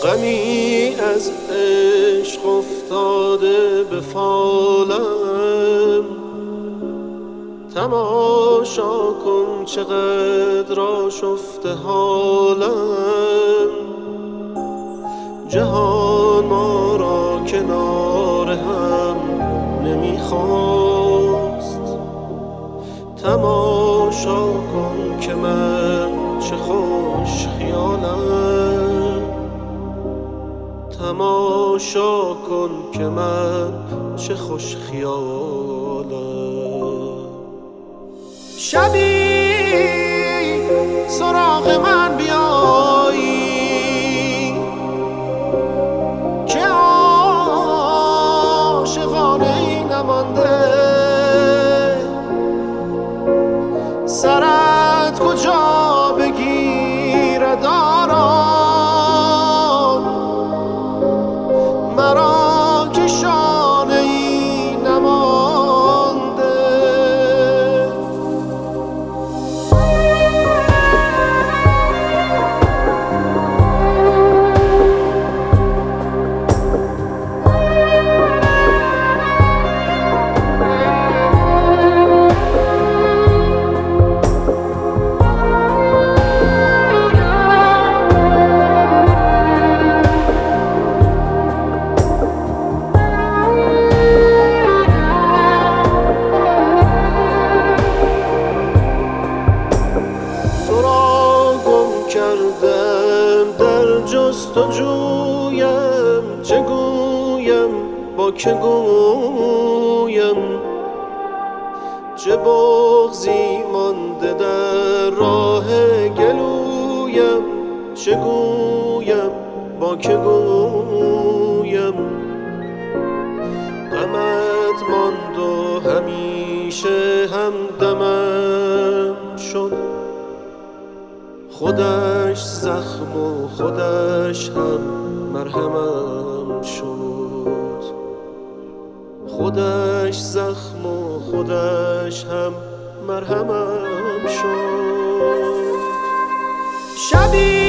غمی از عشق افتاده به فالم، تماشا کن چقدر آشفته حالم. جهان ما را کنار هم نمیخواست، تماشا کن که من چه خوش خیالم. تماشا کن که من چه خوش خیالم. شبی سراغ من بیایی که عاشقانه ای نمانده، سرت کجا بگیرد آرام، مرا که شانه ای نمانده. کردم در جستجویم، چه گویم با که گویم، چه بغضی مانده در راه گلویم، چه گویم با که گویم. غمت ماند و همیشه همدمم شد، خودش زخم و خودش هم مرهمم شد، خودش زخم و خودش هم مرهمم شد. شبی